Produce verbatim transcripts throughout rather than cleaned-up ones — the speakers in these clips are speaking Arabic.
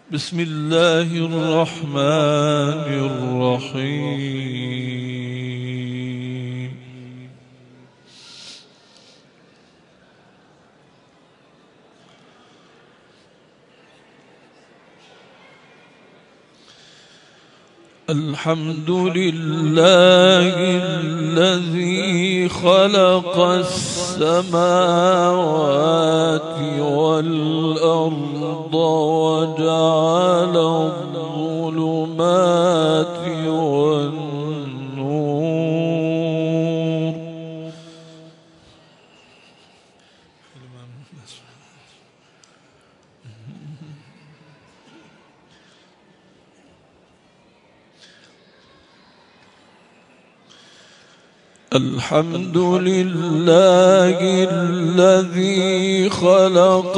بسم الله الرحمن الرحيم. الحمد لله الذي خلق السماوات والأرض وجعل الظلمات والنور. الحمد لله الذي خلق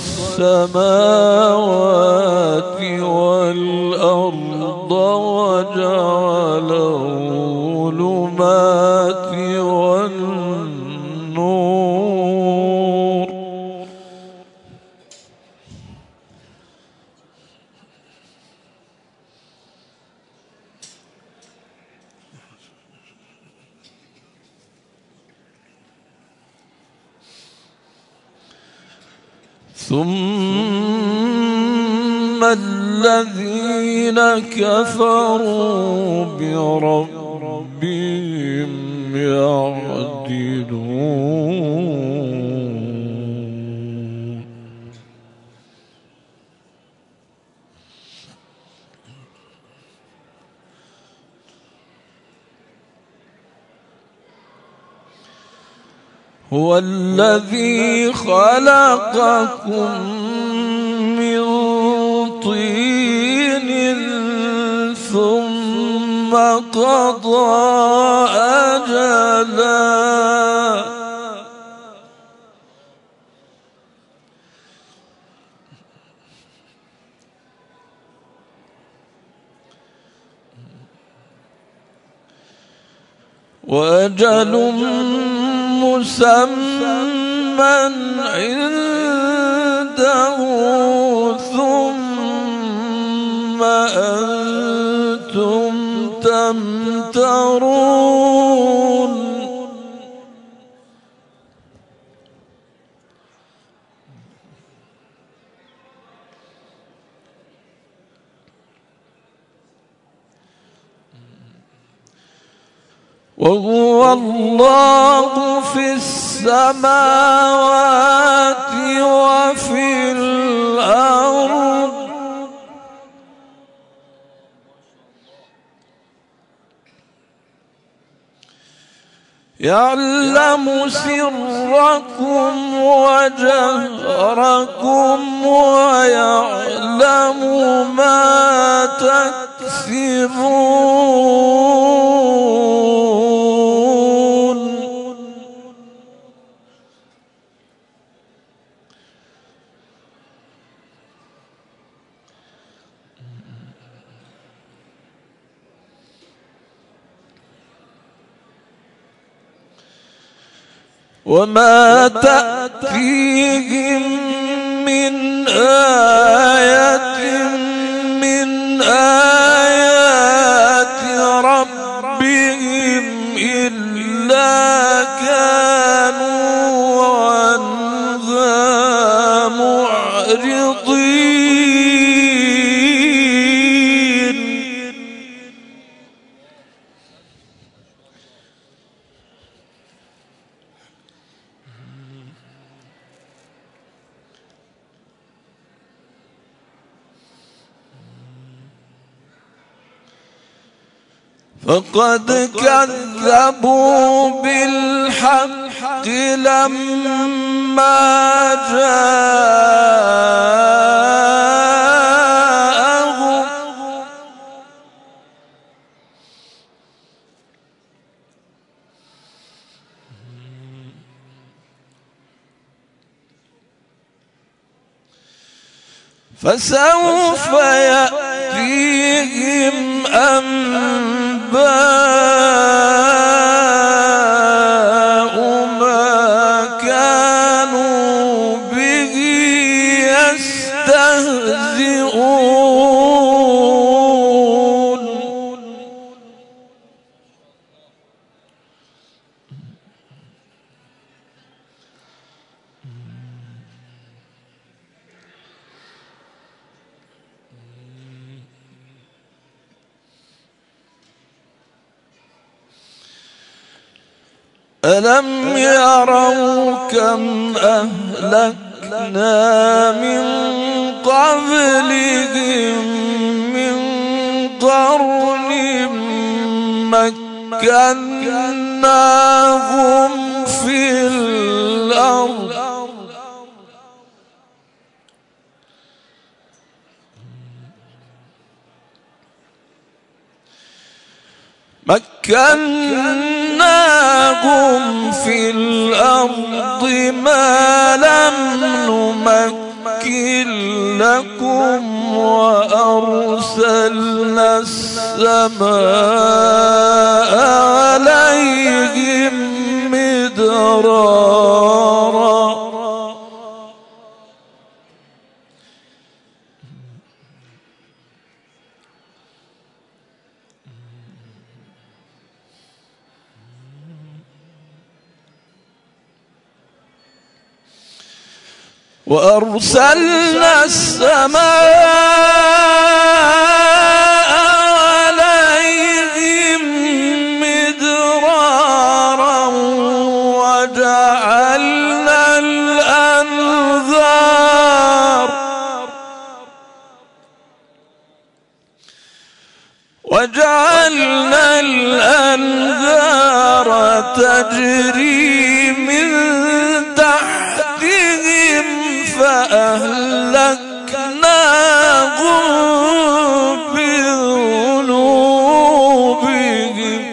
السماوات والأرض وجعل الظلمات والنور. ثم الذين كفروا بربهم يعدلون. هو الذي خلقكم من طين ثم قضى أجلا وأجل مسمى عنده ثم أنتم تمترون. وهو الله في السماوات وفي الأرض يعلم سركم وجهركم ويعلم ما تكسبون. وما تأتيهم من آية من آيات ربهم إلا كانوا عنها معرضين. فقد كذبوا بالحق لما جاءهم فسوف يأتيهم أنباء ما كانوا به يستهزئون. ألم يروا كم أهلكنا من قبلهم من قرن مكناهم في الأرض مكناهم في الأرض ما لم نمكن لكم وأرسلنا السماء عليهم مدرارا وأرسلنا السماء عليهم مدرارا وجعلنا الأنهار وجعلنا الأنهار تجري من تحتهم فأهلكناهم بذنوبهم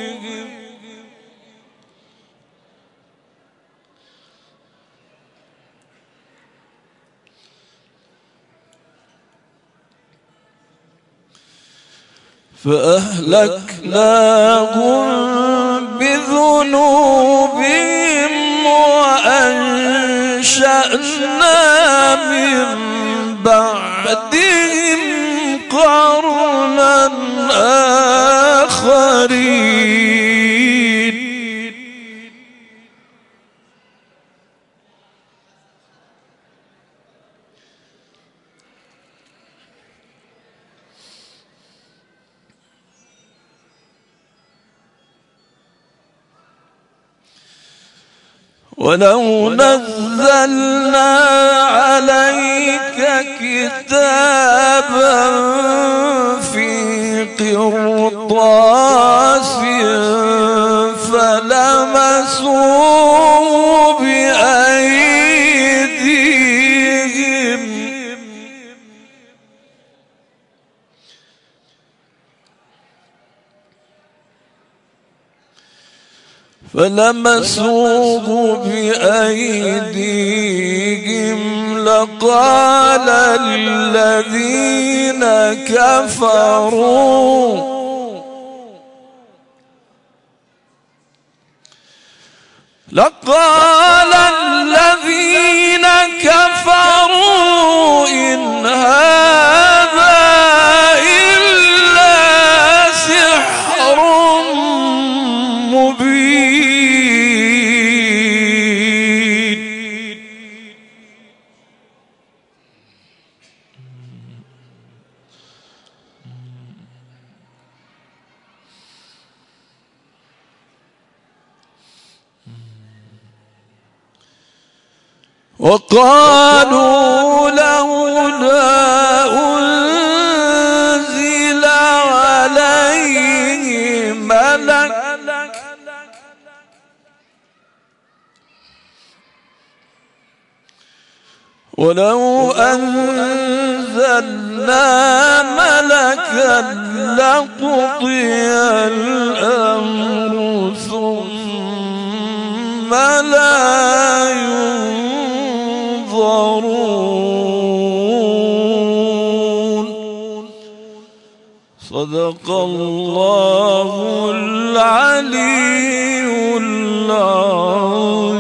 فأهلكناهم بذنوبهم وأنشأنا من بعدهم قرنا آخرين ولو نزلنا عليك كتابا في قرطاس فلمسوه بأيديهم فلمسوه بأيديهم لقال الذين كفروا لقال الذين كفروا إن هذا إلا سحر مبين وقالوا لولا أنزل عليه ملك ولو أنزلنا ملكا لقضي الأمر ثم لا ينظرون. صدق الله العلي العظيم.